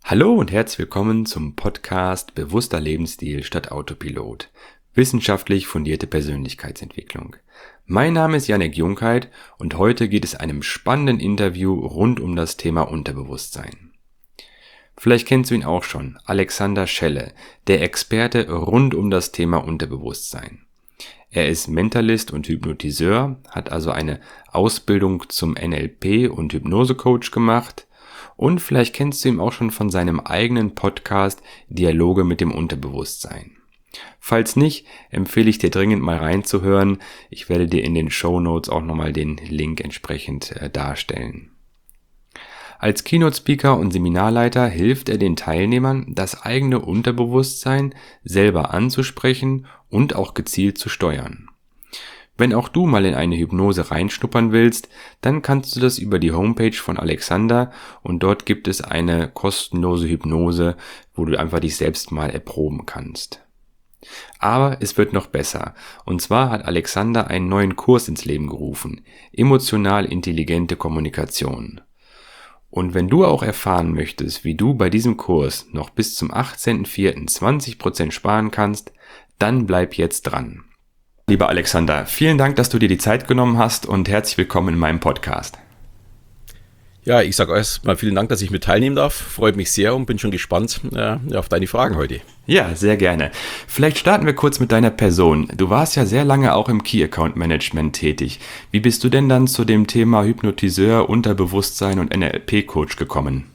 Hallo und herzlich willkommen zum Podcast Bewusster Lebensstil statt Autopilot. Wissenschaftlich fundierte Persönlichkeitsentwicklung. Mein Name ist Jannik Junkheit und heute geht es einem spannenden Interview rund um das Thema Unterbewusstsein. Vielleicht kennst du ihn auch schon, Alexander Schelle, der Experte rund um das Thema Unterbewusstsein. Er ist Mentalist und Hypnotiseur, hat also eine Ausbildung zum NLP und Hypnosecoach gemacht. Und vielleicht kennst du ihn auch schon von seinem eigenen Podcast Dialoge mit dem Unterbewusstsein. Falls nicht, empfehle ich dir dringend mal reinzuhören. Ich werde dir in den Shownotes auch nochmal den Link entsprechend darstellen. Als Keynote-Speaker und Seminarleiter hilft er den Teilnehmern, das eigene Unterbewusstsein selber anzusprechen und auch gezielt zu steuern. Wenn auch du mal in eine Hypnose reinschnuppern willst, dann kannst du das über die Homepage von Alexander und dort gibt es eine kostenlose Hypnose, wo du einfach dich selbst mal erproben kannst. Aber es wird noch besser. Und zwar hat Alexander einen neuen Kurs ins Leben gerufen. Emotional intelligente Kommunikation. Und wenn du auch erfahren möchtest, wie du bei diesem Kurs noch bis zum 18.04. 20% sparen kannst, dann bleib jetzt dran. Lieber Alexander, vielen Dank, dass du dir die Zeit genommen hast und herzlich willkommen in meinem Podcast. Ja, ich sage erstmal vielen Dank, dass ich mit teilnehmen darf. Freut mich sehr und bin schon gespannt auf deine Fragen heute. Ja, sehr gerne. Vielleicht starten wir kurz mit deiner Person. Du warst ja sehr lange auch im Key Account Management tätig. Wie bist du denn dann zu dem Thema Hypnotiseur, Unterbewusstsein und NLP-Coach gekommen?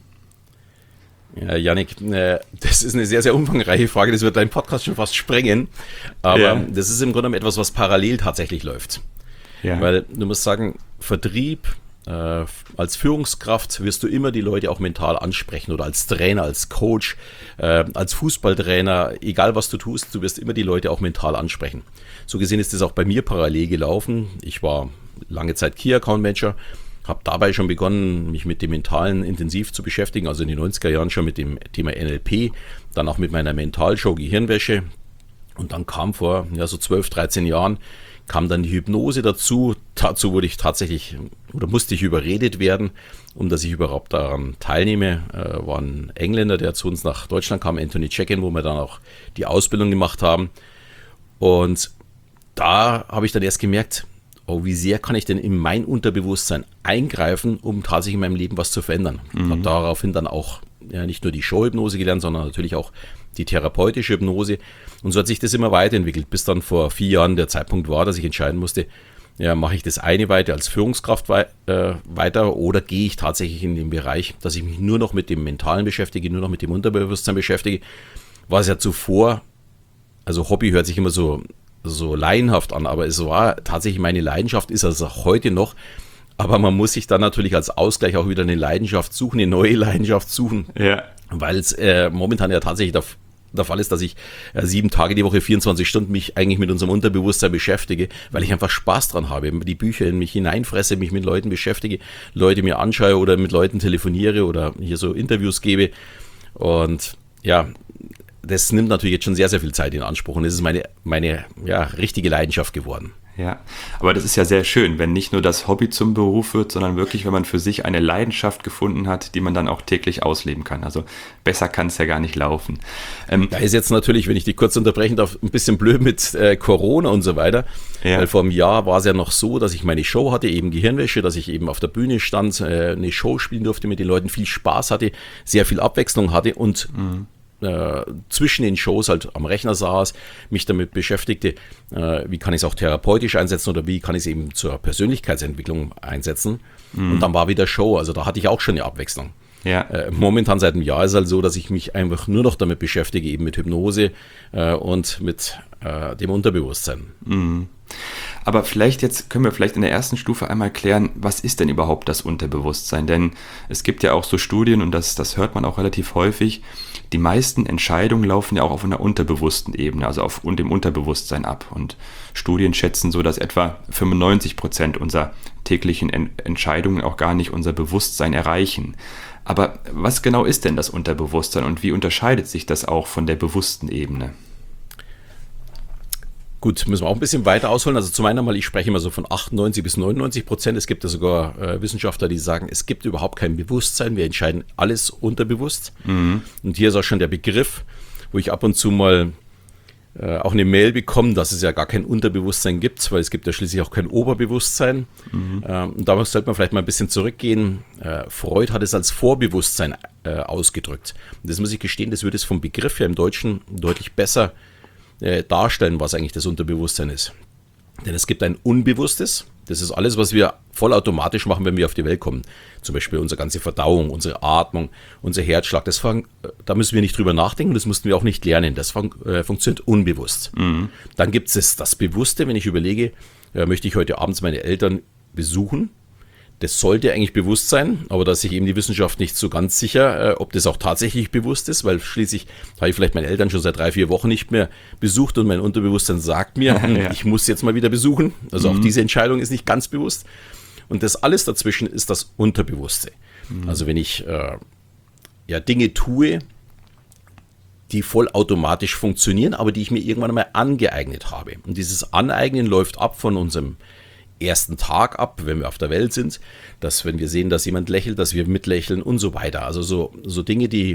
Ja, Jannik, das ist eine sehr, sehr umfangreiche Frage. Das wird deinen Podcast schon fast sprengen. Aber Das ist im Grunde genommen etwas, was parallel tatsächlich läuft. Ja. Weil du musst sagen, Vertrieb, als Führungskraft wirst du immer die Leute auch mental ansprechen oder als Trainer, als Coach, als Fußballtrainer, egal was du tust, du wirst immer die Leute auch mental ansprechen. So gesehen ist das auch bei mir parallel gelaufen. Ich war lange Zeit Key Account Manager, habe dabei schon begonnen, mich mit dem Mentalen intensiv zu beschäftigen, also in den 90er Jahren schon mit dem Thema NLP, dann auch mit meiner Mentalshow Gehirnwäsche und dann kam vor so 12, 13 Jahren kam dann die Hypnose dazu. Dazu wurde ich tatsächlich oder musste ich überredet werden, um dass ich überhaupt daran teilnehme. War ein Engländer, der zu uns nach Deutschland kam, Anthony Checkin, wo wir dann auch die Ausbildung gemacht haben. Und da habe ich dann erst gemerkt, wie sehr kann ich denn in mein Unterbewusstsein eingreifen, um tatsächlich in meinem Leben was zu verändern. Ich habe daraufhin dann auch nicht nur die Showhypnose gelernt, sondern natürlich auch die therapeutische Hypnose. Und so hat sich das immer weiterentwickelt, bis dann vor 4 Jahren der Zeitpunkt war, dass ich entscheiden musste, mache ich das eine weiter als Führungskraft weiter oder gehe ich tatsächlich in den Bereich, dass ich mich nur noch mit dem Mentalen beschäftige, nur noch mit dem Unterbewusstsein beschäftige, was ja zuvor, also Hobby hört sich immer so laienhaft an, aber es war tatsächlich meine Leidenschaft, ist also auch heute noch. Aber man muss sich dann natürlich als Ausgleich auch wieder eine Leidenschaft suchen, eine neue Leidenschaft suchen, weil es momentan ja tatsächlich der Fall ist, dass ich 7 Tage die Woche, 24 Stunden mich eigentlich mit unserem Unterbewusstsein beschäftige, weil ich einfach Spaß dran habe, die Bücher in mich hineinfresse, mich mit Leuten beschäftige, Leute mir anschaue oder mit Leuten telefoniere oder hier so Interviews gebe und das nimmt natürlich jetzt schon sehr, sehr viel Zeit in Anspruch und es ist meine richtige Leidenschaft geworden. Ja, aber das ist ja sehr schön, wenn nicht nur das Hobby zum Beruf wird, sondern wirklich, wenn man für sich eine Leidenschaft gefunden hat, die man dann auch täglich ausleben kann. Also besser kann es ja gar nicht laufen. Da ist jetzt natürlich, wenn ich dich kurz unterbrechen darf, ein bisschen blöd mit Corona und so weiter. Ja. Weil vor einem Jahr war es ja noch so, dass ich meine Show hatte, eben Gehirnwäsche, dass ich eben auf der Bühne stand, eine Show spielen durfte, mit den Leuten viel Spaß hatte, sehr viel Abwechslung hatte und zwischen den Shows halt am Rechner saß, mich damit beschäftigte, wie kann ich es auch therapeutisch einsetzen oder wie kann ich es eben zur Persönlichkeitsentwicklung einsetzen. Und dann war wieder Show, also da hatte ich auch schon eine Abwechslung. Ja. Momentan seit einem Jahr ist es halt so, dass ich mich einfach nur noch damit beschäftige, eben mit Hypnose und mit dem Unterbewusstsein. Aber können wir vielleicht in der ersten Stufe einmal klären, was ist denn überhaupt das Unterbewusstsein? Denn es gibt ja auch so Studien und das hört man auch relativ häufig, die meisten Entscheidungen laufen ja auch auf einer unterbewussten Ebene, also auf dem Unterbewusstsein ab. Und Studien schätzen so, dass etwa 95% unserer täglichen Entscheidungen auch gar nicht unser Bewusstsein erreichen. Aber was genau ist denn das Unterbewusstsein und wie unterscheidet sich das auch von der bewussten Ebene? Gut, müssen wir auch ein bisschen weiter ausholen. Also zum einen mal, ich spreche immer so von 98 bis 99%. Es gibt ja sogar Wissenschaftler, die sagen, es gibt überhaupt kein Bewusstsein. Wir entscheiden alles unterbewusst. Und hier ist auch schon der Begriff, wo ich ab und zu mal auch eine Mail bekomme, dass es ja gar kein Unterbewusstsein gibt, weil es gibt ja schließlich auch kein Oberbewusstsein. Und da sollte man vielleicht mal ein bisschen zurückgehen. Freud hat es als Vorbewusstsein ausgedrückt. Und das muss ich gestehen, das würde es vom Begriff her im Deutschen deutlich besser darstellen, was eigentlich das Unterbewusstsein ist. Denn es gibt ein Unbewusstes, das ist alles, was wir vollautomatisch machen, wenn wir auf die Welt kommen. Zum Beispiel unsere ganze Verdauung, unsere Atmung, unser Herzschlag. Da müssen wir nicht drüber nachdenken, das mussten wir auch nicht lernen. Das funktioniert unbewusst. Dann gibt es das Bewusste, wenn ich überlege, möchte ich heute abends meine Eltern besuchen. Das sollte eigentlich bewusst sein, aber da ist sich eben die Wissenschaft nicht so ganz sicher, ob das auch tatsächlich bewusst ist, weil schließlich habe ich vielleicht meine Eltern schon seit 3-4 Wochen nicht mehr besucht und mein Unterbewusstsein sagt mir, ich muss jetzt mal wieder besuchen. Also auch diese Entscheidung ist nicht ganz bewusst. Und das alles dazwischen ist das Unterbewusste. Also wenn ich Dinge tue, die vollautomatisch funktionieren, aber die ich mir irgendwann einmal angeeignet habe. Und dieses Aneignen läuft ab von unserem ersten Tag ab, wenn wir auf der Welt sind, dass wenn wir sehen, dass jemand lächelt, dass wir mitlächeln und so weiter. Also so Dinge, die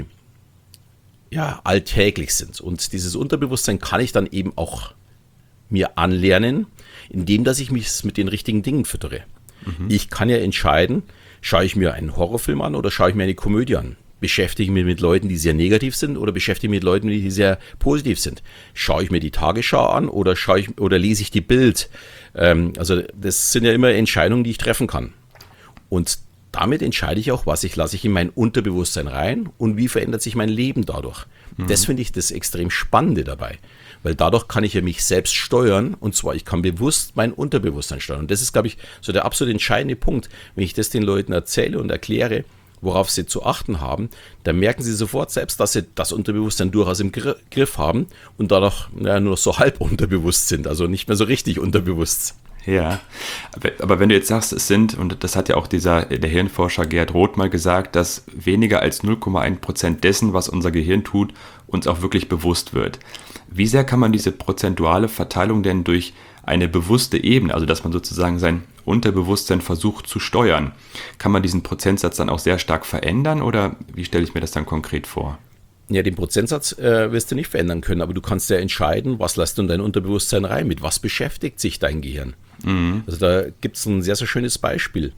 alltäglich sind. Und dieses Unterbewusstsein kann ich dann eben auch mir anlernen, indem dass ich mich mit den richtigen Dingen füttere. Ich kann ja entscheiden, schaue ich mir einen Horrorfilm an oder schaue ich mir eine Komödie an? Beschäftige ich mich mit Leuten, die sehr negativ sind oder beschäftige ich mich mit Leuten, die sehr positiv sind? Schaue ich mir die Tagesschau an oder lese ich die Bild? Also das sind ja immer Entscheidungen, die ich treffen kann. Und damit entscheide ich auch, lasse ich in mein Unterbewusstsein rein und wie verändert sich mein Leben dadurch. Das finde ich das extrem Spannende dabei, weil dadurch kann ich ja mich selbst steuern und zwar ich kann bewusst mein Unterbewusstsein steuern. Und das ist, glaube ich, so der absolut entscheidende Punkt, wenn ich das den Leuten erzähle und erkläre, worauf sie zu achten haben, dann merken sie sofort selbst, dass sie das Unterbewusstsein durchaus im Griff haben und dadurch nur so halb unterbewusst sind, also nicht mehr so richtig unterbewusst. Ja, aber wenn du jetzt sagst, es sind, und das hat ja auch der Hirnforscher Gerd Roth mal gesagt, dass weniger als 0,1% dessen, was unser Gehirn tut, uns auch wirklich bewusst wird. Wie sehr kann man diese prozentuale Verteilung denn durch eine bewusste Ebene, also dass man sozusagen sein Unterbewusstsein versucht zu steuern, kann man diesen Prozentsatz dann auch sehr stark verändern oder wie stelle ich mir das dann konkret vor? Ja, den Prozentsatz wirst du nicht verändern können, aber du kannst ja entscheiden, was lässt du in dein Unterbewusstsein rein, mit was beschäftigt sich dein Gehirn. Also da gibt es ein sehr, sehr schönes Beispiel.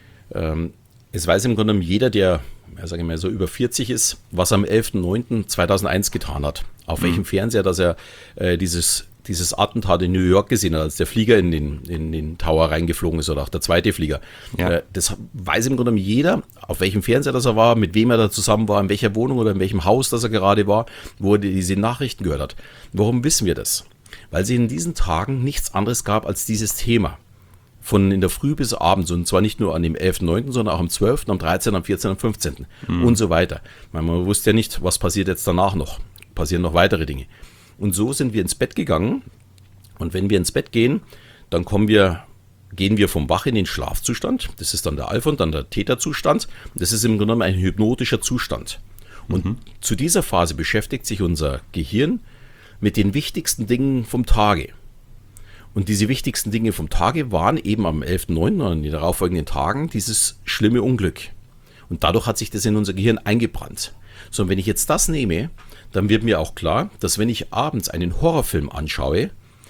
Es weiß im Grunde jeder, der, sage ich mal, so über 40 ist, was er am 11.09.2001 getan hat. Auf welchem Fernseher, dass er dieses Attentat in New York gesehen hat, als der Flieger in den Tower reingeflogen ist oder auch der zweite Flieger. Ja. Das weiß im Grunde jeder, auf welchem Fernseher das er war, mit wem er da zusammen war, in welcher Wohnung oder in welchem Haus das er gerade war, wo er diese Nachrichten gehört hat. Warum wissen wir das? Weil es in diesen Tagen nichts anderes gab als dieses Thema. Von in der Früh bis abends und zwar nicht nur an dem 11.9., sondern auch am 12., am 13., am 14., am 15. Und so weiter. Man wusste ja nicht, was passiert jetzt danach noch. Passieren noch weitere Dinge. Und so sind wir ins Bett gegangen und wenn wir ins Bett gehen, dann gehen wir vom Wach in den Schlafzustand. Das ist dann der Alpha und dann der Theta-Zustand. Das ist im Grunde genommen ein hypnotischer Zustand. Und zu dieser Phase beschäftigt sich unser Gehirn mit den wichtigsten Dingen vom Tage. Und diese wichtigsten Dinge vom Tage waren eben am 11.9. und in den darauffolgenden Tagen dieses schlimme Unglück. Und dadurch hat sich das in unser Gehirn eingebrannt. So, und wenn ich jetzt das nehme, dann wird mir auch klar, dass wenn ich abends einen Horrorfilm anschaue,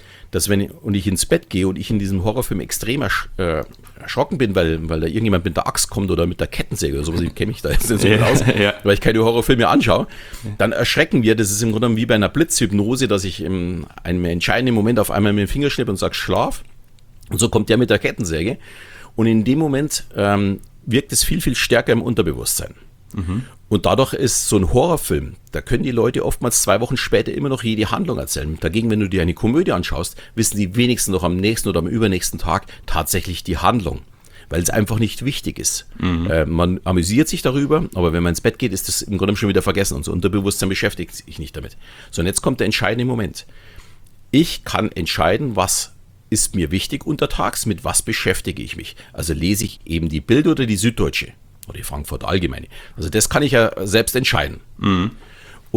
und ich ins Bett gehe und ich in diesem Horrorfilm extrem erschrocken bin, weil da irgendjemand mit der Axt kommt oder mit der Kettensäge oder sowas, ich kenne mich da jetzt nicht so gut aus, weil ich keine Horrorfilme anschaue, dann erschrecken wir, das ist im Grunde wie bei einer Blitzhypnose, dass ich in einem entscheidenden Moment auf einmal mit dem Finger schnippe und sage, schlaf, und so kommt der mit der Kettensäge und in dem Moment wirkt es viel, viel stärker im Unterbewusstsein. Und dadurch ist so ein Horrorfilm, da können die Leute oftmals 2 Wochen später immer noch jede Handlung erzählen. Dagegen, wenn du dir eine Komödie anschaust, wissen die wenigsten noch am nächsten oder am übernächsten Tag tatsächlich die Handlung, weil es einfach nicht wichtig ist. Man amüsiert sich darüber, aber wenn man ins Bett geht, ist das im Grunde schon wieder vergessen. Unser Unterbewusstsein beschäftigt sich nicht damit. So, und jetzt kommt der entscheidende Moment. Ich kann entscheiden, was ist mir wichtig untertags, mit was beschäftige ich mich. Also lese ich eben die Bild oder die Süddeutsche. Oder die Frankfurter Allgemeine. Also das kann ich ja selbst entscheiden. Und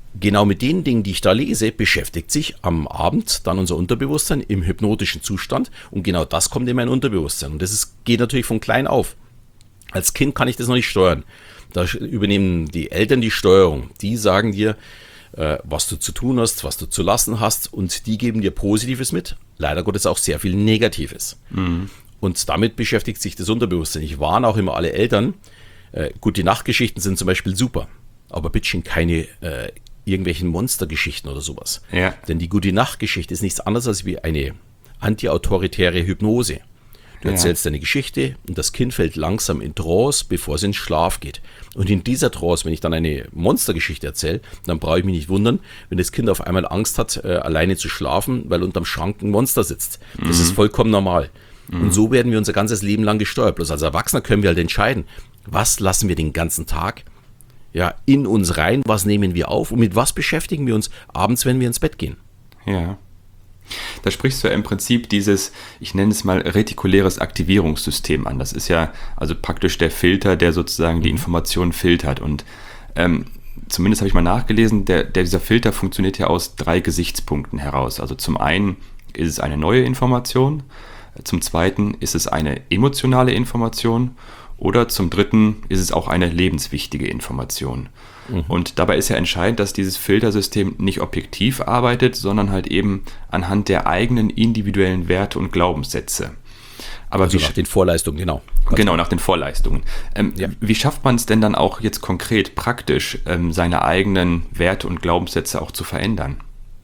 genau mit den Dingen, die ich da lese, beschäftigt sich am Abend dann unser Unterbewusstsein im hypnotischen Zustand und genau das kommt in mein Unterbewusstsein. Und geht natürlich von klein auf. Als Kind kann ich das noch nicht steuern. Da übernehmen die Eltern die Steuerung. Die sagen dir, was du zu tun hast, was du zu lassen hast und die geben dir Positives mit. Leider Gottes auch sehr viel Negatives. Mhm. Und damit beschäftigt sich das Unterbewusstsein. Ich warne auch immer alle Eltern, gut, die Nachtgeschichten sind zum Beispiel super, aber bitte keine irgendwelchen Monstergeschichten oder sowas. Ja. Denn die Gute-Nacht-Geschichte ist nichts anderes als wie eine antiautoritäre Hypnose. Du erzählst deine Geschichte und das Kind fällt langsam in Trance, bevor es in Schlaf geht. Und in dieser Trance, wenn ich dann eine Monstergeschichte erzähle, dann brauche ich mich nicht wundern, wenn das Kind auf einmal Angst hat, alleine zu schlafen, weil unterm Schrank ein Monster sitzt. Das ist vollkommen normal. Und so werden wir unser ganzes Leben lang gesteuert. Bloß als Erwachsener können wir halt entscheiden, was lassen wir den ganzen Tag in uns rein, was nehmen wir auf und mit was beschäftigen wir uns abends, wenn wir ins Bett gehen. Ja. Da sprichst du ja im Prinzip dieses, ich nenne es mal retikuläres Aktivierungssystem an. Das ist ja also praktisch der Filter, der sozusagen die Informationen filtert. Und zumindest habe ich mal nachgelesen, dieser Filter funktioniert ja aus 3 Gesichtspunkten heraus. Also zum einen ist es eine neue Information, zum zweiten ist es eine emotionale Information oder zum dritten ist es auch eine lebenswichtige Information. Und dabei ist ja entscheidend, dass dieses Filtersystem nicht objektiv arbeitet, sondern halt eben anhand der eigenen individuellen Werte und Glaubenssätze. Aber also nach den Vorleistungen, genau. Genau, nach den Vorleistungen. Wie schafft man es denn dann auch jetzt konkret, praktisch, seine eigenen Werte und Glaubenssätze auch zu verändern?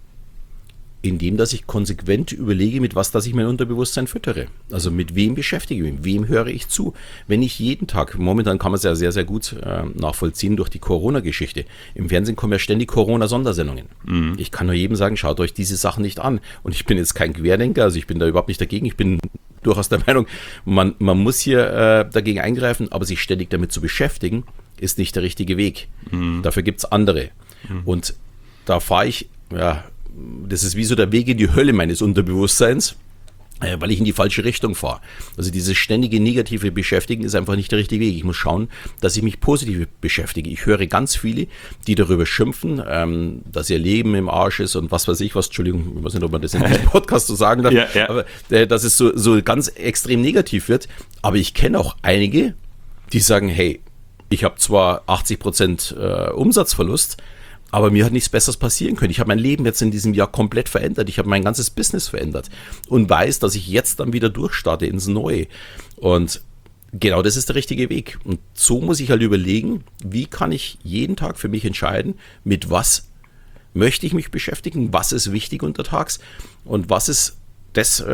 Indem, dass ich konsequent überlege, mit was dass ich mein Unterbewusstsein füttere. Also mit wem beschäftige ich mich, wem höre ich zu. Wenn ich jeden Tag, momentan kann man es ja sehr, sehr gut nachvollziehen durch die Corona-Geschichte. Im Fernsehen kommen ja ständig Corona-Sondersendungen. Mhm. Ich kann nur jedem sagen, schaut euch diese Sachen nicht an. Und ich bin jetzt kein Querdenker, also ich bin da überhaupt nicht dagegen. Ich bin durchaus der Meinung, man muss hier dagegen eingreifen, aber sich ständig damit zu beschäftigen, ist nicht der richtige Weg. Mhm. Dafür gibt es andere. Mhm. Und da fahre ich, das ist wie so der Weg in die Hölle meines Unterbewusstseins, weil ich in die falsche Richtung fahre. Also dieses ständige negative Beschäftigen ist einfach nicht der richtige Weg. Ich muss schauen, dass ich mich positiv beschäftige. Ich höre ganz viele, die darüber schimpfen, dass ihr Leben im Arsch ist und was weiß ich was. Entschuldigung, ich weiß nicht, ob man das in einem Podcast so sagen darf, aber dass es so ganz extrem negativ wird. Aber ich kenne auch einige, die sagen, hey, ich habe zwar 80% Umsatzverlust, aber mir hat nichts Besseres passieren können. Ich habe mein Leben jetzt in diesem Jahr komplett verändert. Ich habe mein ganzes Business verändert und weiß, dass ich jetzt dann wieder durchstarte ins Neue. Und genau das ist der richtige Weg. Und so muss ich halt überlegen, wie kann ich jeden Tag für mich entscheiden, mit was möchte ich mich beschäftigen, was ist wichtig untertags und was ist das,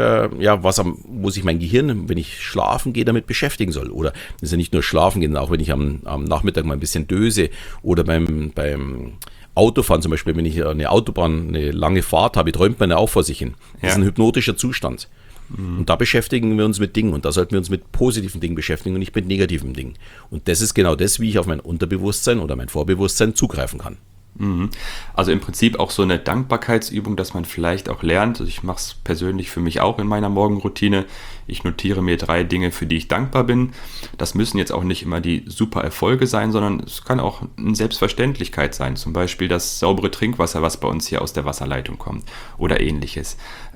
wo sich mein Gehirn, wenn ich schlafen gehe, damit beschäftigen soll. Oder das ist ja nicht nur schlafen gehen, auch wenn ich am Nachmittag mal ein bisschen döse oder beim Autofahren zum Beispiel, wenn ich eine lange Fahrt habe, träumt man ja auch vor sich hin. Das ist ein hypnotischer Zustand. Mhm. Und da beschäftigen wir uns mit Dingen und da sollten wir uns mit positiven Dingen beschäftigen und nicht mit negativen Dingen. Und das ist genau das, wie ich auf mein Unterbewusstsein oder mein Vorbewusstsein zugreifen kann. Also im Prinzip auch so eine Dankbarkeitsübung, dass man vielleicht auch lernt. Also ich mache es persönlich für mich auch in meiner Morgenroutine. Ich notiere mir 3 Dinge, für die ich dankbar bin. Das müssen jetzt auch nicht immer die super Erfolge sein, sondern es kann auch eine Selbstverständlichkeit sein. Zum Beispiel das saubere Trinkwasser, was bei uns hier aus der Wasserleitung kommt oder ähnliches.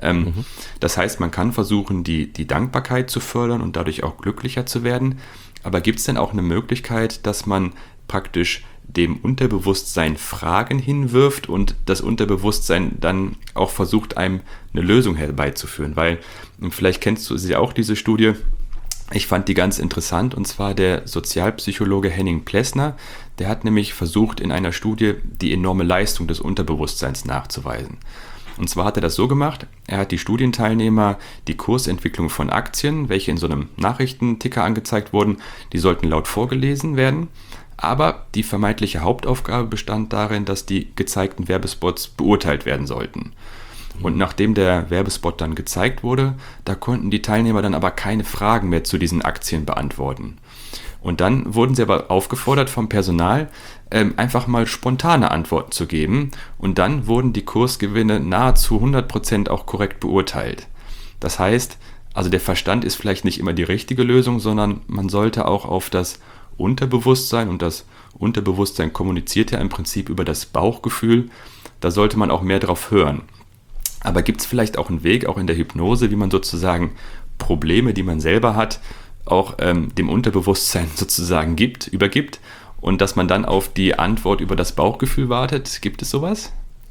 Das heißt, man kann versuchen, die Dankbarkeit zu fördern und dadurch auch glücklicher zu werden. Aber gibt es denn auch eine Möglichkeit, dass man praktisch dem Unterbewusstsein Fragen hinwirft und das Unterbewusstsein dann auch versucht, einem eine Lösung herbeizuführen? Weil, vielleicht kennst du sie auch, diese Studie, ich fand die ganz interessant, und zwar der Sozialpsychologe Henning Plessner, der hat nämlich versucht, in einer Studie die enorme Leistung des Unterbewusstseins nachzuweisen. Und zwar hat er das so gemacht, er hat die Studienteilnehmer die Kursentwicklung von Aktien, welche in so einem Nachrichtenticker angezeigt wurden, die sollten laut vorgelesen werden. Aber die vermeintliche Hauptaufgabe bestand darin, dass die gezeigten Werbespots beurteilt werden sollten. Und nachdem der Werbespot dann gezeigt wurde, da konnten die Teilnehmer dann aber keine Fragen mehr zu diesen Aktien beantworten. Und dann wurden sie aber aufgefordert vom Personal, einfach mal spontane Antworten zu geben. Und dann wurden die Kursgewinne nahezu 100% auch korrekt beurteilt. Das heißt, also der Verstand ist vielleicht nicht immer die richtige Lösung, sondern man sollte auch auf das Unterbewusstsein und das Unterbewusstsein kommuniziert ja im Prinzip über das Bauchgefühl. Da sollte man auch mehr drauf hören. Aber gibt es vielleicht auch einen Weg, auch in der Hypnose, wie man sozusagen Probleme, die man selber hat, auch dem Unterbewusstsein sozusagen übergibt und dass man dann auf die Antwort über das Bauchgefühl wartet? Gibt es sowas?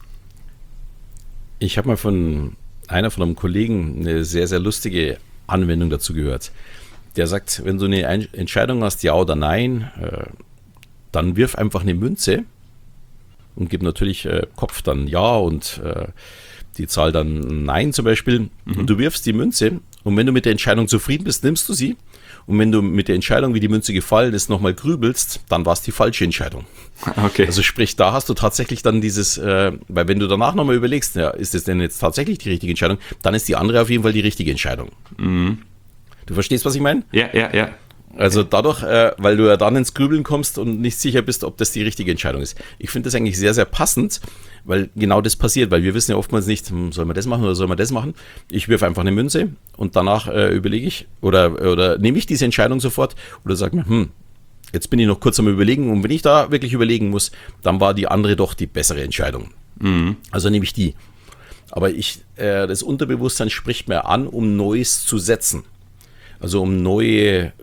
Ich habe mal von einem Kollegen eine sehr, sehr lustige Anwendung dazu gehört. Der sagt, wenn du eine Entscheidung hast, ja oder nein, dann wirf einfach eine Münze und gib natürlich Kopf dann ja und die Zahl dann nein zum Beispiel. Und du wirfst die Münze und wenn du mit der Entscheidung zufrieden bist, nimmst du sie. Und wenn du mit der Entscheidung, wie die Münze gefallen ist, nochmal grübelst, dann war es die falsche Entscheidung. Okay. Also sprich, da hast du tatsächlich dann weil wenn du danach nochmal überlegst, ja, ist das denn jetzt tatsächlich die richtige Entscheidung, dann ist die andere auf jeden Fall die richtige Entscheidung. Mhm. Du verstehst, was ich meine? Ja. Also dadurch, weil du ja dann ins Grübeln kommst und nicht sicher bist, ob das die richtige Entscheidung ist. Ich finde das eigentlich sehr, sehr passend, weil genau das passiert, weil wir wissen ja oftmals nicht, soll man das machen oder soll man das machen. Ich wirf einfach eine Münze und danach überlege ich oder nehme ich diese Entscheidung sofort oder sage mir, jetzt bin ich noch kurz am Überlegen und wenn ich da wirklich überlegen muss, dann war die andere doch die bessere Entscheidung. Mhm. Also nehme ich die. Aber das Unterbewusstsein spricht mir an, um Neues zu setzen. Also um neue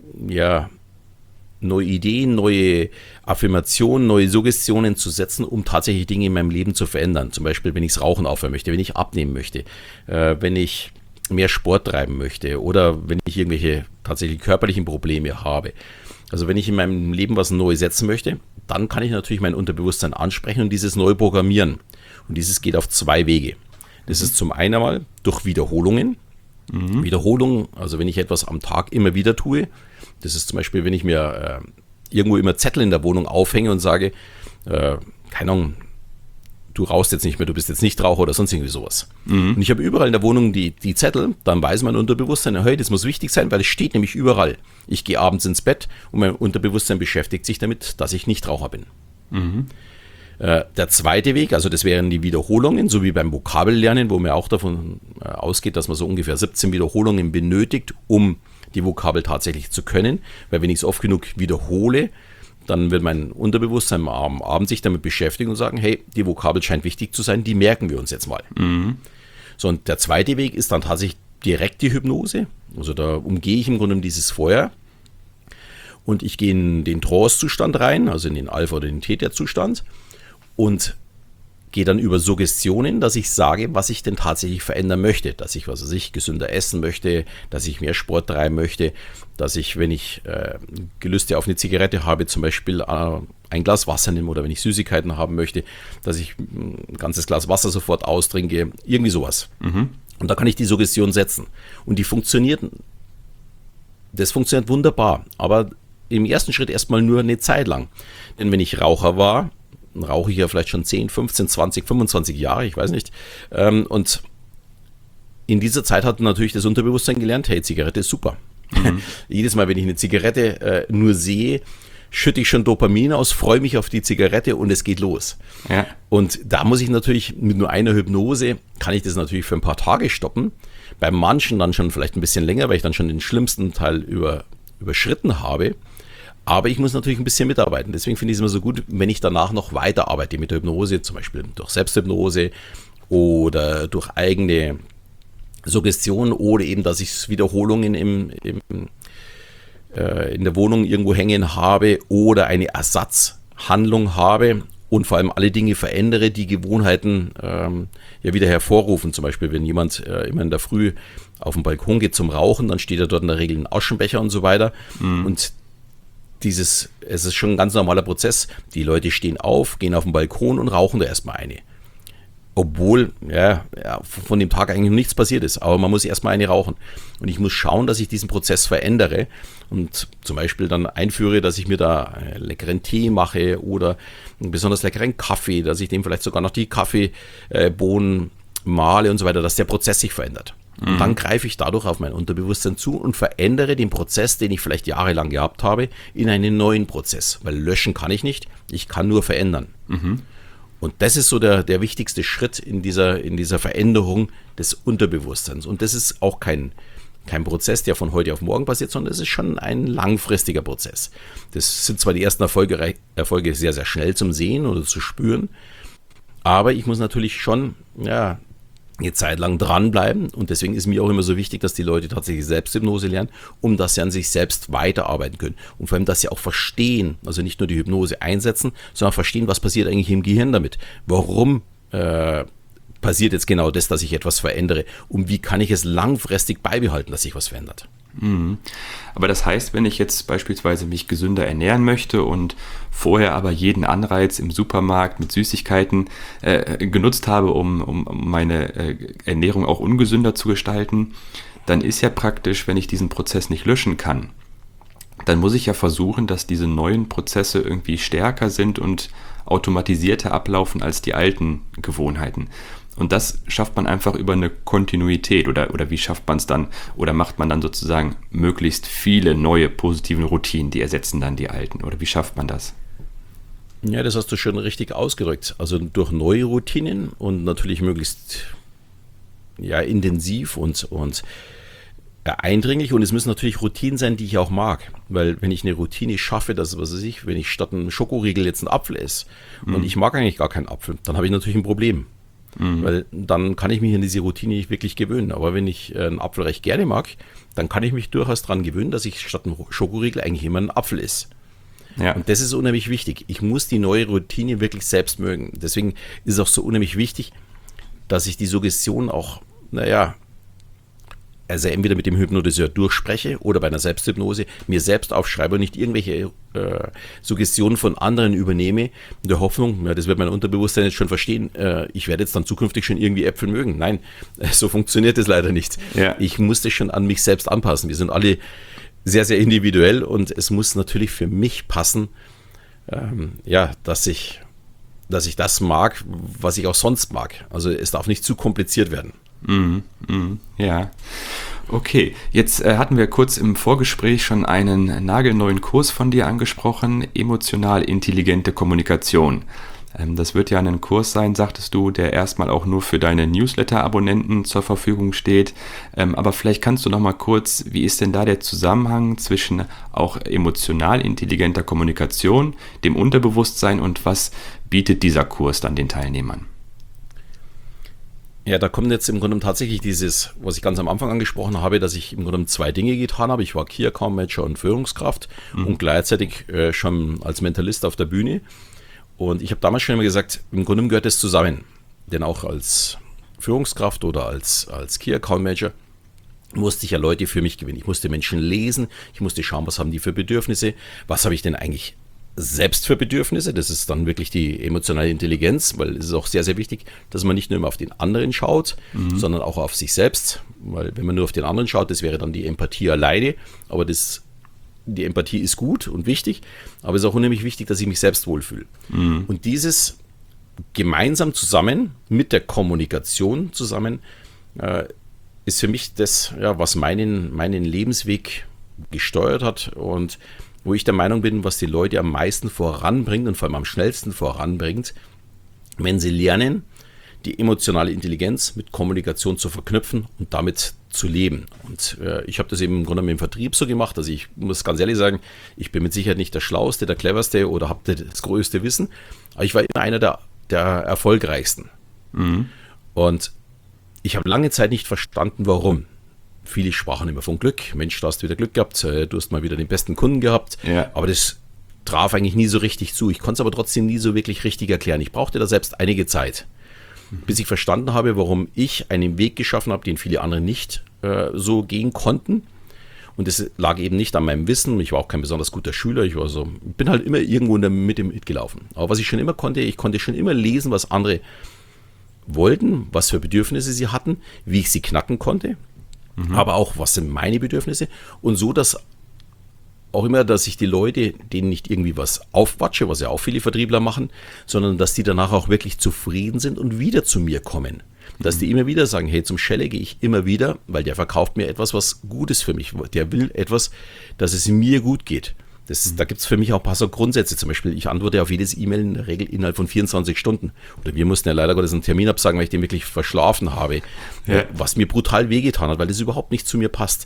Ideen, neue Affirmationen, neue Suggestionen zu setzen, um tatsächlich Dinge in meinem Leben zu verändern. Zum Beispiel, wenn ich das Rauchen aufhören möchte, wenn ich abnehmen möchte, wenn ich mehr Sport treiben möchte oder wenn ich irgendwelche tatsächlich körperlichen Probleme habe. Also wenn ich in meinem Leben was Neues setzen möchte, dann kann ich natürlich mein Unterbewusstsein ansprechen und dieses neu programmieren. Und dieses geht auf 2 Wege. Das ist zum einen einmal durch Wiederholungen. Wiederholung, also wenn ich etwas am Tag immer wieder tue, das ist zum Beispiel, wenn ich mir irgendwo immer Zettel in der Wohnung aufhänge und sage, keine Ahnung, du rauchst jetzt nicht mehr, du bist jetzt nicht Raucher oder sonst irgendwie sowas. Und ich habe überall in der Wohnung die Zettel, dann weiß mein Unterbewusstsein, hey, das muss wichtig sein, weil es steht nämlich überall. Ich gehe abends ins Bett und mein Unterbewusstsein beschäftigt sich damit, dass ich nicht Raucher bin. Der zweite Weg, also das wären die Wiederholungen, so wie beim Vokabellernen, wo man auch davon ausgeht, dass man so ungefähr 17 Wiederholungen benötigt, um die Vokabel tatsächlich zu können. Weil wenn ich es oft genug wiederhole, dann wird mein Unterbewusstsein am Abend sich damit beschäftigen und sagen, hey, die Vokabel scheint wichtig zu sein, die merken wir uns jetzt mal. So, und der zweite Weg ist dann tatsächlich direkt die Hypnose. Also da umgehe ich im Grunde dieses Feuer und ich gehe in den Trance-Zustand rein, also in den Alpha- oder den Theta-Zustand. Und gehe dann über Suggestionen, dass ich sage, was ich denn tatsächlich verändern möchte. Dass ich, gesünder essen möchte, dass ich mehr Sport treiben möchte, dass ich, wenn ich Gelüste auf eine Zigarette habe, zum Beispiel ein Glas Wasser nehme oder wenn ich Süßigkeiten haben möchte, dass ich ein ganzes Glas Wasser sofort austrinke, irgendwie sowas. Und da kann ich die Suggestion setzen. Und das funktioniert wunderbar, aber im ersten Schritt erstmal nur eine Zeit lang. Denn wenn ich Raucher war, rauche ich ja vielleicht schon 10, 15, 20, 25 Jahre, ich weiß nicht. Und in dieser Zeit hat natürlich das Unterbewusstsein gelernt, hey, Zigarette ist super. Jedes Mal, wenn ich eine Zigarette nur sehe, schütte ich schon Dopamin aus, freue mich auf die Zigarette und es geht los. Ja. Und da muss ich natürlich mit nur einer Hypnose, kann ich das natürlich für ein paar Tage stoppen. Bei manchen dann schon vielleicht ein bisschen länger, weil ich dann schon den schlimmsten Teil überschritten habe. Aber ich muss natürlich ein bisschen mitarbeiten. Deswegen finde ich es immer so gut, wenn ich danach noch weiterarbeite mit der Hypnose, zum Beispiel durch Selbsthypnose oder durch eigene Suggestion oder eben, dass ich Wiederholungen in der Wohnung irgendwo hängen habe oder eine Ersatzhandlung habe und vor allem alle Dinge verändere, die Gewohnheiten wieder hervorrufen. Zum Beispiel, wenn jemand immer in der Früh auf den Balkon geht zum Rauchen, dann steht da dort in der Regel ein Aschenbecher und so weiter. Und es ist schon ein ganz normaler Prozess. Die Leute stehen auf, gehen auf den Balkon und rauchen da erstmal eine. Obwohl von dem Tag eigentlich noch nichts passiert ist. Aber man muss erstmal eine rauchen. Und ich muss schauen, dass ich diesen Prozess verändere und zum Beispiel dann einführe, dass ich mir da einen leckeren Tee mache oder einen besonders leckeren Kaffee, dass ich dem vielleicht sogar noch die Kaffeebohnen male und so weiter, dass der Prozess sich verändert. Und dann greife ich dadurch auf mein Unterbewusstsein zu und verändere den Prozess, den ich vielleicht jahrelang gehabt habe, in einen neuen Prozess. Weil löschen kann ich nicht, ich kann nur verändern. Und das ist so der wichtigste Schritt in dieser Veränderung des Unterbewusstseins. Und das ist auch kein kein Prozess, der von heute auf morgen passiert, sondern es ist schon ein langfristiger Prozess. Das sind zwar die ersten Erfolge sehr, sehr schnell zum Sehen oder zu spüren, aber ich muss natürlich schon eine Zeit lang dranbleiben und deswegen ist mir auch immer so wichtig, dass die Leute tatsächlich Selbsthypnose lernen, um dass sie an sich selbst weiterarbeiten können und vor allem, dass sie auch verstehen, also nicht nur die Hypnose einsetzen, sondern verstehen, was passiert eigentlich im Gehirn damit, warum passiert jetzt genau das, dass ich etwas verändere und wie kann ich es langfristig beibehalten, dass sich was verändert. Aber das heißt, wenn ich jetzt beispielsweise mich gesünder ernähren möchte und vorher aber jeden Anreiz im Supermarkt mit Süßigkeiten genutzt habe, um meine Ernährung auch ungesünder zu gestalten, dann ist ja praktisch, wenn ich diesen Prozess nicht löschen kann, dann muss ich ja versuchen, dass diese neuen Prozesse irgendwie stärker sind und automatisierter ablaufen als die alten Gewohnheiten. Und das schafft man einfach über eine Kontinuität oder wie schafft man es dann oder macht man dann sozusagen möglichst viele neue positive Routinen, die ersetzen dann die alten oder wie schafft man das? Ja, das hast du schon richtig ausgedrückt. Also durch neue Routinen und natürlich möglichst intensiv und eindringlich und es müssen natürlich Routinen sein, die ich auch mag, weil wenn ich eine Routine schaffe, dass, wenn ich statt einem Schokoriegel jetzt einen Apfel esse und ich mag eigentlich gar keinen Apfel, dann habe ich natürlich ein Problem. Weil dann kann ich mich an diese Routine nicht wirklich gewöhnen. Aber wenn ich einen Apfel recht gerne mag, dann kann ich mich durchaus daran gewöhnen, dass ich statt einem Schokoriegel eigentlich immer einen Apfel esse. Ja. Und das ist unheimlich wichtig. Ich muss die neue Routine wirklich selbst mögen. Deswegen ist es auch so unheimlich wichtig, dass ich die Suggestion auch, also entweder mit dem Hypnotiseur durchspreche oder bei einer Selbsthypnose mir selbst aufschreibe und nicht irgendwelche Suggestionen von anderen übernehme, in der Hoffnung, das wird mein Unterbewusstsein jetzt schon verstehen, ich werde jetzt dann zukünftig schon irgendwie Äpfel mögen. Nein, so funktioniert es leider nicht. Ja. Ich muss das schon an mich selbst anpassen. Wir sind alle sehr, sehr individuell und es muss natürlich für mich passen, dass ich das mag, was ich auch sonst mag. Also es darf nicht zu kompliziert werden. Ja, okay. Jetzt hatten wir kurz im Vorgespräch schon einen nagelneuen Kurs von dir angesprochen, emotional intelligente Kommunikation. Das wird ja ein Kurs sein, sagtest du, der erstmal auch nur für deine Newsletter-Abonnenten zur Verfügung steht. Aber vielleicht kannst du noch mal kurz, wie ist denn da der Zusammenhang zwischen auch emotional intelligenter Kommunikation, dem Unterbewusstsein und was bietet dieser Kurs dann den Teilnehmern? Ja, da kommt jetzt im Grunde tatsächlich dieses, was ich ganz am Anfang angesprochen habe, dass ich im Grunde 2 Dinge getan habe. Ich war Key Account Manager und Führungskraft und gleichzeitig schon als Mentalist auf der Bühne. Und ich habe damals schon immer gesagt, im Grunde gehört das zusammen. Denn auch als Führungskraft oder als Key Account Manager musste ich ja Leute für mich gewinnen. Ich musste Menschen lesen, ich musste schauen, was haben die für Bedürfnisse, was habe ich denn eigentlich selbst für Bedürfnisse, das ist dann wirklich die emotionale Intelligenz, weil es ist auch sehr, sehr wichtig, dass man nicht nur immer auf den anderen schaut, sondern auch auf sich selbst, weil wenn man nur auf den anderen schaut, das wäre dann die Empathie alleine, aber die Empathie ist gut und wichtig, aber es ist auch unheimlich wichtig, dass ich mich selbst wohlfühle. Und dieses gemeinsam zusammen mit der Kommunikation zusammen ist für mich das, was meinen Lebensweg gesteuert hat und wo ich der Meinung bin, was die Leute am meisten voranbringt und vor allem am schnellsten voranbringt, wenn sie lernen, die emotionale Intelligenz mit Kommunikation zu verknüpfen und damit zu leben. Und ich habe das eben im Grunde mit dem Vertrieb so gemacht. Also ich muss ganz ehrlich sagen, ich bin mit Sicherheit nicht der Schlauste, der Cleverste oder habe das größte Wissen, aber ich war immer einer der erfolgreichsten. Und ich habe lange Zeit nicht verstanden, warum. Viele sprachen immer von Glück. Mensch, du hast wieder Glück gehabt, du hast mal wieder den besten Kunden gehabt. Ja. Aber das traf eigentlich nie so richtig zu. Ich konnte es aber trotzdem nie so wirklich richtig erklären. Ich brauchte da selbst einige Zeit, bis ich verstanden habe, warum ich einen Weg geschaffen habe, den viele andere nicht so gehen konnten. Und das lag eben nicht an meinem Wissen. Ich war auch kein besonders guter Schüler. Ich bin halt immer irgendwo in der Mitte mitgelaufen. Aber was ich schon immer konnte, ich konnte schon immer lesen, was andere wollten, was für Bedürfnisse sie hatten, wie ich sie knacken konnte. Aber auch, was sind meine Bedürfnisse und so, dass auch immer, dass ich die Leute, denen nicht irgendwie was aufwatsche, was ja auch viele Vertriebler machen, sondern dass die danach auch wirklich zufrieden sind und wieder zu mir kommen. Dass die immer wieder sagen, hey, zum Schelle gehe ich immer wieder, weil der verkauft mir etwas, was gut ist für mich. Der will etwas, dass es mir gut geht. Da gibt es für mich auch ein paar so Grundsätze. Zum Beispiel, ich antworte auf jedes E-Mail in der Regel innerhalb von 24 Stunden. Oder wir mussten ja leider Gottes einen Termin absagen, weil ich den wirklich verschlafen habe. Ja. Was mir brutal wehgetan hat, weil das überhaupt nicht zu mir passt.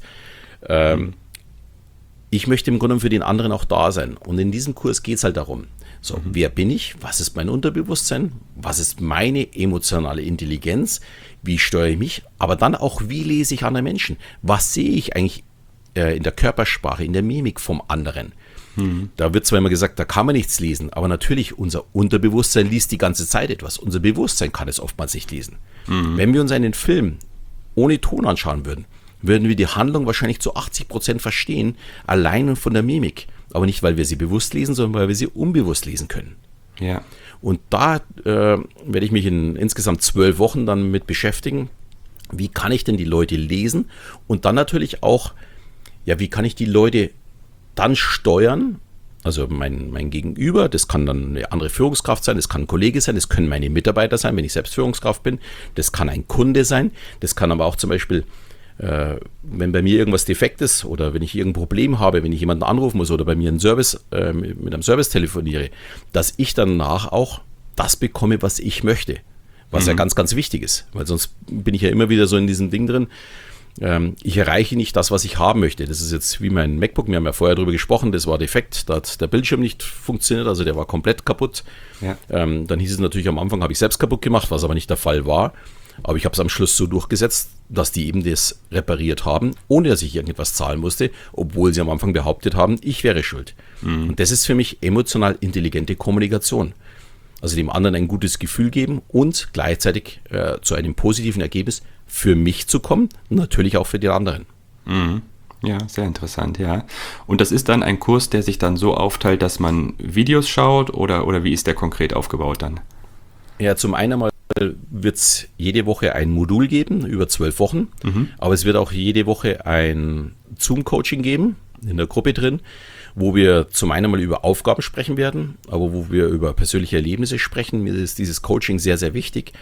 Ich möchte im Grunde für den anderen auch da sein. Und in diesem Kurs geht es halt darum, so, wer bin ich? Was ist mein Unterbewusstsein? Was ist meine emotionale Intelligenz? Wie steuere ich mich? Aber dann auch, wie lese ich andere Menschen? Was sehe ich eigentlich in der Körpersprache, in der Mimik vom anderen? Da wird zwar immer gesagt, da kann man nichts lesen, aber natürlich, unser Unterbewusstsein liest die ganze Zeit etwas. Unser Bewusstsein kann es oftmals nicht lesen. Wenn wir uns einen Film ohne Ton anschauen würden wir die Handlung wahrscheinlich zu 80% verstehen, allein von der Mimik. Aber nicht, weil wir sie bewusst lesen, sondern weil wir sie unbewusst lesen können. Ja. Und da werde ich mich in insgesamt 12 Wochen dann mit beschäftigen, wie kann ich denn die Leute lesen und dann natürlich auch, ja, wie kann ich die Leute dann steuern, also mein Gegenüber, das kann dann eine andere Führungskraft sein, das kann ein Kollege sein, das können meine Mitarbeiter sein, wenn ich selbst Führungskraft bin, das kann ein Kunde sein, das kann aber auch zum Beispiel, wenn bei mir irgendwas defekt ist oder wenn ich irgendein Problem habe, wenn ich jemanden anrufen muss oder bei mir mit einem Service telefoniere, dass ich danach auch das bekomme, was ich möchte, was ja ganz, ganz wichtig ist, weil sonst bin ich ja immer wieder so in diesem Ding drin, ich erreiche nicht das, was ich haben möchte. Das ist jetzt wie mein MacBook, wir haben ja vorher darüber gesprochen, das war defekt, da hat der Bildschirm nicht funktioniert, also der war komplett kaputt. Ja. Dann hieß es natürlich, am Anfang habe ich selbst kaputt gemacht, was aber nicht der Fall war. Aber ich habe es am Schluss so durchgesetzt, dass die eben das repariert haben, ohne dass ich irgendetwas zahlen musste, obwohl sie am Anfang behauptet haben, ich wäre schuld. Und das ist für mich emotional intelligente Kommunikation. Also dem anderen ein gutes Gefühl geben und gleichzeitig zu einem positiven Ergebnis für mich zu kommen, natürlich auch für den anderen. Ja, sehr interessant, ja. Und das ist dann ein Kurs, der sich dann so aufteilt, dass man Videos schaut oder wie ist der konkret aufgebaut dann? Ja, zum einen mal wird es jede Woche ein Modul geben, über 12 Wochen, aber es wird auch jede Woche ein Zoom-Coaching geben, in der Gruppe drin, wo wir zum einen mal über Aufgaben sprechen werden, aber wo wir über persönliche Erlebnisse sprechen. Mir ist dieses Coaching sehr, sehr wichtig,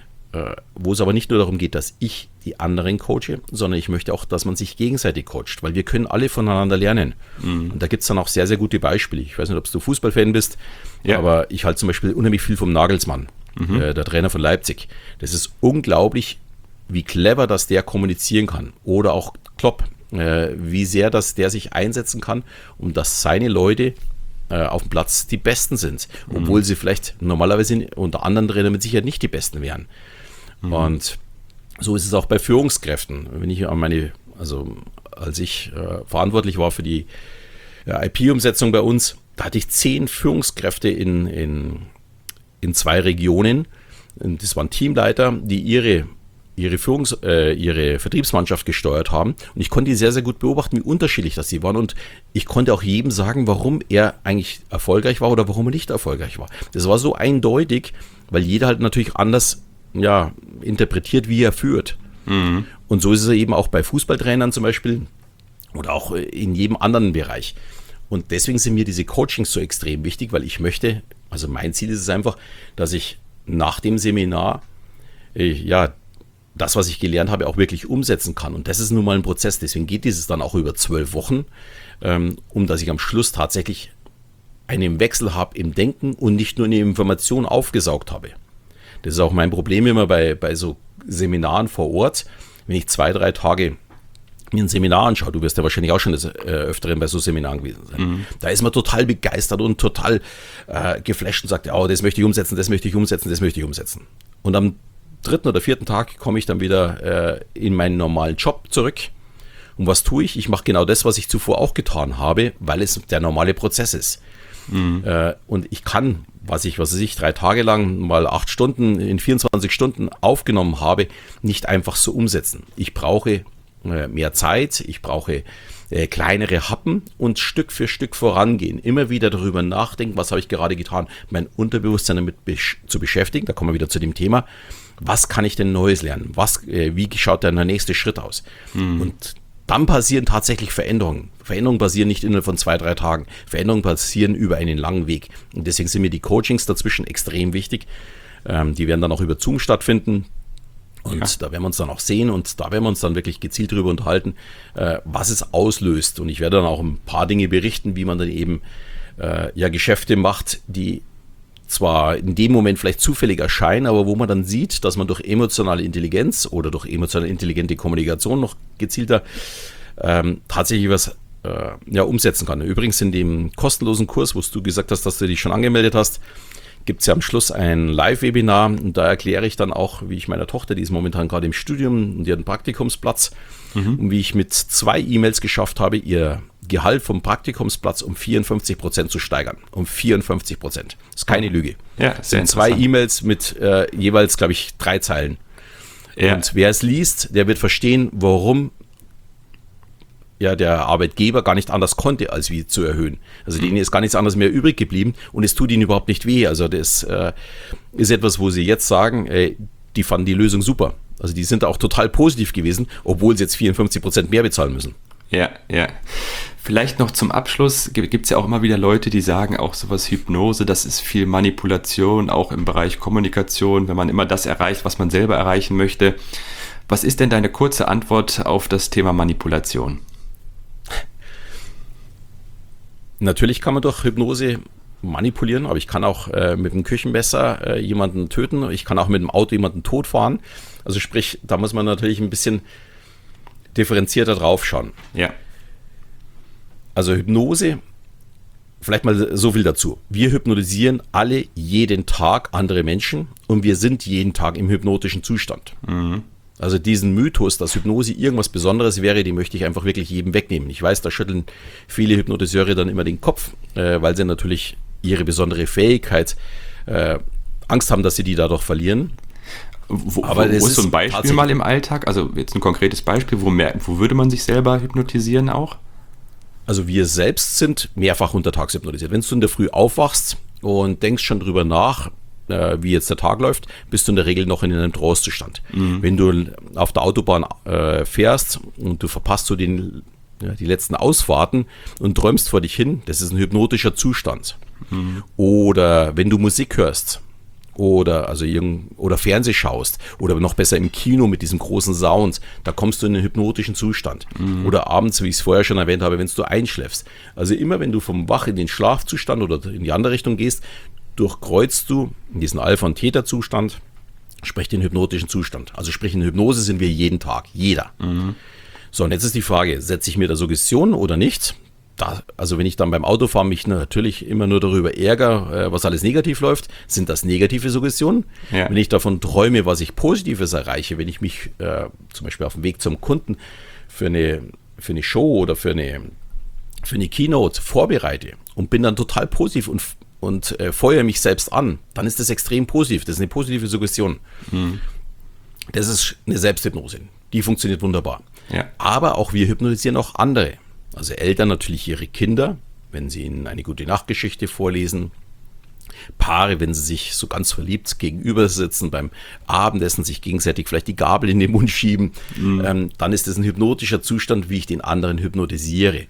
wo es aber nicht nur darum geht, dass ich die anderen coache, sondern ich möchte auch, dass man sich gegenseitig coacht, weil wir können alle voneinander lernen. Und da gibt es dann auch sehr, sehr gute Beispiele. Ich weiß nicht, ob du Fußballfan bist, aber ich halte zum Beispiel unheimlich viel vom Nagelsmann. Der Trainer von Leipzig. Das ist unglaublich, wie clever das der kommunizieren kann. Oder auch Klopp, wie sehr das der sich einsetzen kann, um dass seine Leute auf dem Platz die Besten sind. Obwohl sie vielleicht normalerweise unter anderen Trainern mit Sicherheit nicht die Besten wären. Und so ist es auch bei Führungskräften. Wenn ich als ich verantwortlich war für die IP-Umsetzung bei uns, da hatte ich 10 Führungskräfte in 2 Regionen. Das waren Teamleiter, die ihre Vertriebsmannschaft gesteuert haben. Und ich konnte die sehr, sehr gut beobachten, wie unterschiedlich das sie waren. Und ich konnte auch jedem sagen, warum er eigentlich erfolgreich war oder warum er nicht erfolgreich war. Das war so eindeutig, weil jeder halt natürlich anders interpretiert, wie er führt. Und so ist es eben auch bei Fußballtrainern zum Beispiel oder auch in jedem anderen Bereich. Und deswegen sind mir diese Coachings so extrem wichtig, weil ich möchte, also mein Ziel ist es einfach, dass ich nach dem Seminar das, was ich gelernt habe, auch wirklich umsetzen kann. Und das ist nun mal ein Prozess. Deswegen geht dieses dann auch über 12 Wochen, dass ich am Schluss tatsächlich einen Wechsel habe im Denken und nicht nur eine Information aufgesaugt habe. Das ist auch mein Problem immer bei so Seminaren vor Ort. Wenn ich 2-3 Tage mir ein Seminar anschaue, du wirst ja wahrscheinlich auch schon des Öfteren bei so Seminaren gewesen sein, da ist man total begeistert und total geflasht und sagt, das möchte ich umsetzen, das möchte ich umsetzen, das möchte ich umsetzen. Und am 3. oder 4. Tag komme ich dann wieder in meinen normalen Job zurück. Und was tue ich? Ich mache genau das, was ich zuvor auch getan habe, weil es der normale Prozess ist. Und ich kann, was ich 3 Tage lang mal 8 Stunden in 24 Stunden aufgenommen habe, nicht einfach so umsetzen. Ich brauche mehr Zeit, ich brauche kleinere Happen und Stück für Stück vorangehen. Immer wieder darüber nachdenken, was habe ich gerade getan, mein Unterbewusstsein damit zu beschäftigen. Da kommen wir wieder zu dem Thema, was kann ich denn Neues lernen? Wie schaut der nächste Schritt aus? Und dann passieren tatsächlich Veränderungen. Veränderungen passieren nicht innerhalb von 2-3 Tagen. Veränderungen passieren über einen langen Weg. Und deswegen sind mir die Coachings dazwischen extrem wichtig. Die werden dann auch über Zoom stattfinden. Und da werden wir uns dann auch sehen und da werden wir uns dann wirklich gezielt darüber unterhalten, was es auslöst. Und ich werde dann auch ein paar Dinge berichten, wie man dann eben Geschäfte macht, die zwar in dem Moment vielleicht zufällig erscheinen, aber wo man dann sieht, dass man durch emotionale Intelligenz oder durch emotional intelligente Kommunikation noch gezielter tatsächlich was umsetzen kann. Übrigens in dem kostenlosen Kurs, wo du gesagt hast, dass du dich schon angemeldet hast, gibt es ja am Schluss ein Live-Webinar und da erkläre ich dann auch, wie ich meiner Tochter, die ist momentan gerade im Studium und die hat einen Praktikumsplatz, und wie ich mit 2 E-Mails geschafft habe, ihr Gehalt vom Praktikumsplatz um 54% zu steigern. Um 54%. Das ist keine Lüge. Ja, das sind 2 E-Mails mit jeweils, glaube ich, 3 Zeilen. Ja. Und wer es liest, der wird verstehen, warum der Arbeitgeber gar nicht anders konnte, als wie zu erhöhen. Also denen ist gar nichts anderes mehr übrig geblieben und es tut ihnen überhaupt nicht weh. Also das ist etwas, wo sie jetzt sagen, die fanden die Lösung super. Also die sind auch total positiv gewesen, obwohl sie jetzt 54% mehr bezahlen müssen. Ja. Vielleicht noch zum Abschluss, gibt es ja auch immer wieder Leute, die sagen auch sowas Hypnose, das ist viel Manipulation, auch im Bereich Kommunikation, wenn man immer das erreicht, was man selber erreichen möchte. Was ist denn deine kurze Antwort auf das Thema Manipulation? Natürlich kann man durch Hypnose manipulieren, aber ich kann auch mit dem Küchenmesser jemanden töten, ich kann auch mit dem Auto jemanden totfahren. Also sprich, da muss man natürlich ein bisschen differenzierter drauf schauen. Ja. Also Hypnose, vielleicht mal so viel dazu. Wir hypnotisieren alle jeden Tag andere Menschen und wir sind jeden Tag im hypnotischen Zustand. Mhm. Also diesen Mythos, dass Hypnose irgendwas Besonderes wäre, den möchte ich einfach wirklich jedem wegnehmen. Ich weiß, da schütteln viele Hypnotiseure dann immer den Kopf, weil sie natürlich ihre besondere Fähigkeit Angst haben, dass sie die dadurch verlieren. Wo ist so ein Beispiel mal im Alltag? Also jetzt ein konkretes Beispiel, wo würde man sich selber hypnotisieren auch? Also wir selbst sind mehrfach untertags hypnotisiert. Wenn du in der Früh aufwachst und denkst schon drüber nach, wie jetzt der Tag läuft, bist du in der Regel noch in einem Trance-Zustand. Mhm. Wenn du auf der Autobahn fährst und du verpasst so die letzten Ausfahrten und träumst vor dich hin, das ist ein hypnotischer Zustand. Mhm. Oder wenn du Musik hörst oder Fernseh schaust oder noch besser im Kino mit diesem großen Sound, da kommst du in einen hypnotischen Zustand. Mhm. Oder abends, wie ich es vorher schon erwähnt habe, wenn du einschläfst. Also immer, wenn du vom Wach in den Schlafzustand oder in die andere Richtung gehst, durchkreuzt du in diesen Alpha- und Theta-Zustand, sprich den hypnotischen Zustand. Also sprich in Hypnose sind wir jeden Tag, jeder. Mhm. So, und jetzt ist die Frage, setze ich mir da Suggestion oder nicht? Also wenn ich dann beim Autofahren mich natürlich immer nur darüber ärgere, was alles negativ läuft, sind das negative Suggestionen. Ja. Wenn ich davon träume, was ich Positives erreiche, wenn ich mich zum Beispiel auf dem Weg zum Kunden für eine Show oder für eine Keynote vorbereite und bin dann total positiv und feuere mich selbst an, dann ist das extrem positiv. Das ist eine positive Suggestion. Mhm. Das ist eine Selbsthypnose. Die funktioniert wunderbar. Ja. Aber auch wir hypnotisieren auch andere. Also Eltern natürlich ihre Kinder, wenn sie ihnen eine gute Nachtgeschichte vorlesen. Paare, wenn sie sich so ganz verliebt gegenüber sitzen, beim Abendessen sich gegenseitig vielleicht die Gabel in den Mund schieben. Mhm. Dann ist das ein hypnotischer Zustand, wie ich den anderen hypnotisiere.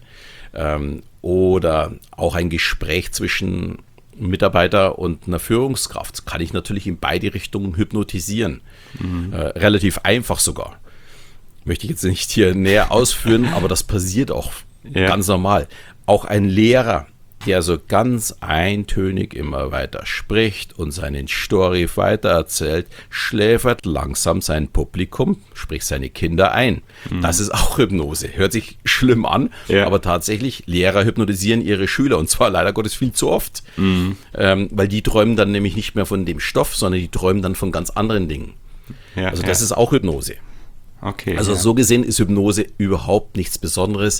Oder auch ein Gespräch zwischen Mitarbeiter und einer Führungskraft kann ich natürlich in beide Richtungen hypnotisieren. Mhm. Relativ einfach sogar. Möchte ich jetzt nicht hier näher ausführen, aber das passiert auch ganz normal. Auch ein Lehrer, der so ganz eintönig immer weiter spricht und seinen Story weitererzählt, schläfert langsam sein Publikum, sprich seine Kinder ein. Mhm. Das ist auch Hypnose. Hört sich schlimm an, aber tatsächlich, Lehrer hypnotisieren ihre Schüler und zwar leider Gottes viel zu oft. Mhm. Weil die träumen dann nämlich nicht mehr von dem Stoff, sondern die träumen dann von ganz anderen Dingen. Ja, also das ist auch Hypnose. Okay, also so gesehen ist Hypnose überhaupt nichts Besonderes.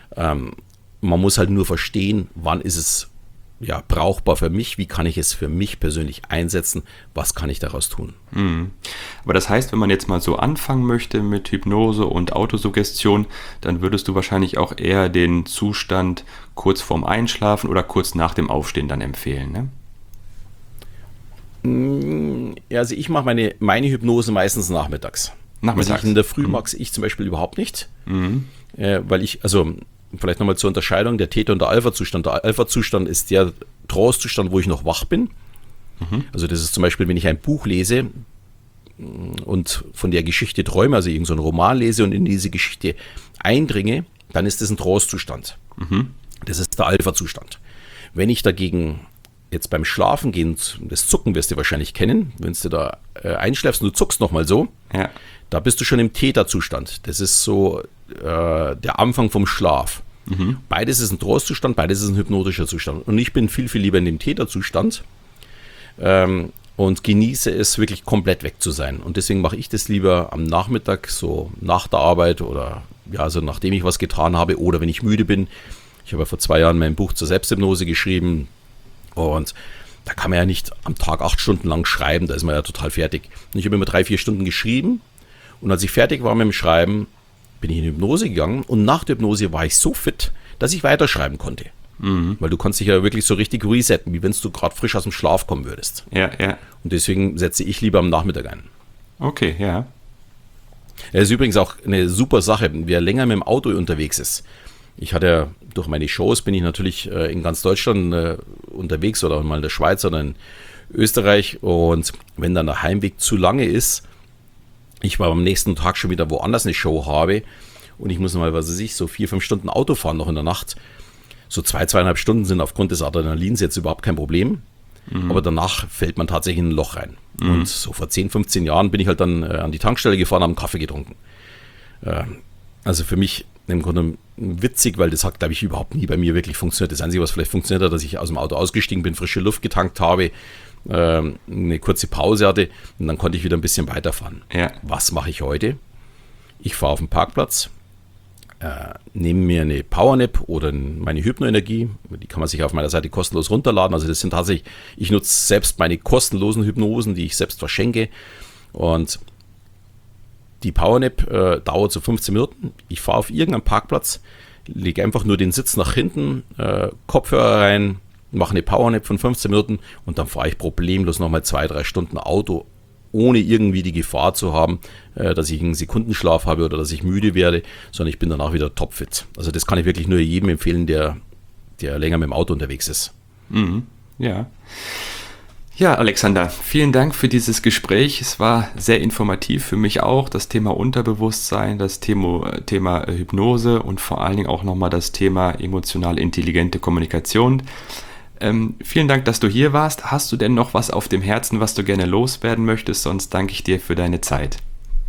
Man muss halt nur verstehen, wann ist es brauchbar für mich, wie kann ich es für mich persönlich einsetzen, was kann ich daraus tun. Mhm. Aber das heißt, wenn man jetzt mal so anfangen möchte mit Hypnose und Autosuggestion, dann würdest du wahrscheinlich auch eher den Zustand kurz vorm Einschlafen oder kurz nach dem Aufstehen dann empfehlen, ne? Also ich mache meine Hypnose meistens nachmittags. Also in der Früh mag ich zum Beispiel überhaupt nicht, weil vielleicht nochmal zur Unterscheidung, der Theta- und der Alpha-Zustand. Der Alpha-Zustand ist der Trance-Zustand, wo ich noch wach bin. Mhm. Also das ist zum Beispiel, wenn ich ein Buch lese, und von der Geschichte träume, also irgend so einen Roman lese und in diese Geschichte eindringe, dann ist das ein Trance-Zustand. Das ist der Alpha-Zustand. Wenn ich dagegen jetzt beim Schlafen gehen, das Zucken wirst du wahrscheinlich kennen, wenn du da einschläfst und du zuckst nochmal so, da bist du schon im Theta-Zustand. Das ist so der Anfang vom Schlaf. Beides ist ein Trance-Zustand, beides ist ein hypnotischer Zustand. Und ich bin viel, viel lieber in dem Theta-Zustand und genieße es, wirklich komplett weg zu sein. Und deswegen mache ich das lieber am Nachmittag, so nach der Arbeit oder ja, also nachdem ich was getan habe oder wenn ich müde bin. Ich habe ja vor 2 Jahren mein Buch zur Selbsthypnose geschrieben und da kann man ja nicht am Tag 8 Stunden lang schreiben, da ist man ja total fertig. Und ich habe immer 3-4 Stunden geschrieben und als ich fertig war mit dem Schreiben, bin ich in Hypnose gegangen und nach der Hypnose war ich so fit, dass ich weiterschreiben konnte. Weil du kannst dich ja wirklich so richtig resetten, wie wenn du gerade frisch aus dem Schlaf kommen würdest. Ja. Und deswegen setze ich lieber am Nachmittag ein. Okay, ja. Es ist übrigens auch eine super Sache, wer länger mit dem Auto unterwegs ist. Ich hatte durch meine Shows bin ich natürlich in ganz Deutschland unterwegs oder mal in der Schweiz oder in Österreich und wenn dann der Heimweg zu lange ist, ich war am nächsten Tag schon wieder woanders eine Show habe und ich muss mal, so 4-5 Stunden Auto fahren noch in der Nacht. So 2,5 Stunden sind aufgrund des Adrenalins jetzt überhaupt kein Problem. Aber danach fällt man tatsächlich in ein Loch rein. Und so vor 10, 15 Jahren bin ich halt dann an die Tankstelle gefahren, habe einen Kaffee getrunken. Also für mich im Grunde witzig, weil das hat, glaube ich, überhaupt nie bei mir wirklich funktioniert. Das Einzige, was vielleicht funktioniert hat, dass ich aus dem Auto ausgestiegen bin, frische Luft getankt habe, eine kurze Pause hatte und dann konnte ich wieder ein bisschen weiterfahren. Ja. Was mache ich heute? Ich fahre auf den Parkplatz, nehme mir eine Powernap oder meine Hypnoenergie, die kann man sich auf meiner Seite kostenlos runterladen. Also das sind tatsächlich, ich nutze selbst meine kostenlosen Hypnosen, die ich selbst verschenke und die Powernap dauert so 15 Minuten. Ich fahre auf irgendeinen Parkplatz, lege einfach nur den Sitz nach hinten, Kopfhörer rein, mache eine Powernap von 15 Minuten und dann fahre ich problemlos nochmal 2-3 Stunden Auto, ohne irgendwie die Gefahr zu haben, dass ich einen Sekundenschlaf habe oder dass ich müde werde, sondern ich bin danach wieder topfit. Also das kann ich wirklich nur jedem empfehlen, der länger mit dem Auto unterwegs ist. Ja, Alexander, vielen Dank für dieses Gespräch. Es war sehr informativ für mich auch. Das Thema Unterbewusstsein, das Thema Hypnose und vor allen Dingen auch nochmal das Thema emotional intelligente Kommunikation. Vielen Dank, dass du hier warst. Hast du denn noch was auf dem Herzen, was du gerne loswerden möchtest? Sonst danke ich dir für deine Zeit.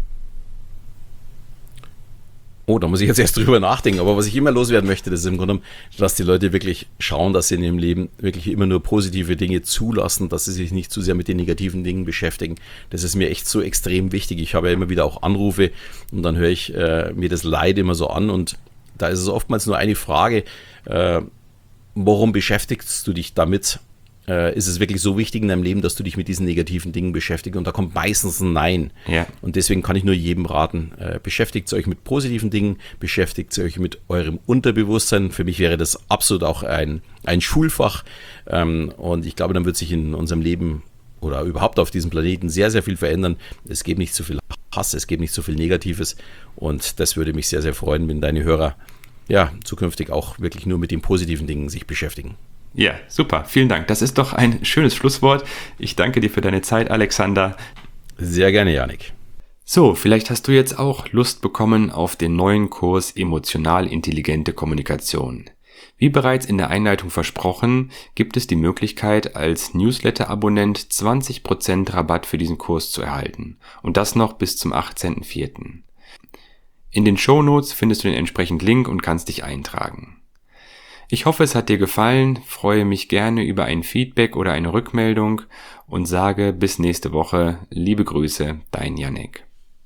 Oh, da muss ich jetzt erst drüber nachdenken. Aber was ich immer loswerden möchte, das ist im Grunde, dass die Leute wirklich schauen, dass sie in ihrem Leben wirklich immer nur positive Dinge zulassen, dass sie sich nicht zu sehr mit den negativen Dingen beschäftigen. Das ist mir echt so extrem wichtig. Ich habe ja immer wieder auch Anrufe und dann höre ich mir das Leid immer so an und da ist es oftmals nur eine Frage, warum beschäftigst du dich damit? Ist es wirklich so wichtig in deinem Leben, dass du dich mit diesen negativen Dingen beschäftigst? Und da kommt meistens ein Nein. Ja. Und deswegen kann ich nur jedem raten, beschäftigt euch mit positiven Dingen, beschäftigt euch mit eurem Unterbewusstsein. Für mich wäre das absolut auch ein Schulfach. Und ich glaube, dann wird sich in unserem Leben oder überhaupt auf diesem Planeten sehr, sehr viel verändern. Es gibt nicht so viel Hass, es gibt nicht so viel Negatives. Und das würde mich sehr, sehr freuen, wenn deine Hörer ja zukünftig auch wirklich nur mit den positiven Dingen sich beschäftigen. Ja, super. Vielen Dank. Das ist doch ein schönes Schlusswort. Ich danke dir für deine Zeit, Alexander. Sehr gerne, Janik. So, vielleicht hast du jetzt auch Lust bekommen auf den neuen Kurs Emotional intelligente Kommunikation. Wie bereits in der Einleitung versprochen, gibt es die Möglichkeit, als Newsletter-Abonnent 20% Rabatt für diesen Kurs zu erhalten. Und das noch bis zum 18.04. In den Shownotes findest du den entsprechenden Link und kannst dich eintragen. Ich hoffe, es hat dir gefallen, freue mich gerne über ein Feedback oder eine Rückmeldung und sage bis nächste Woche. Liebe Grüße, dein Janek.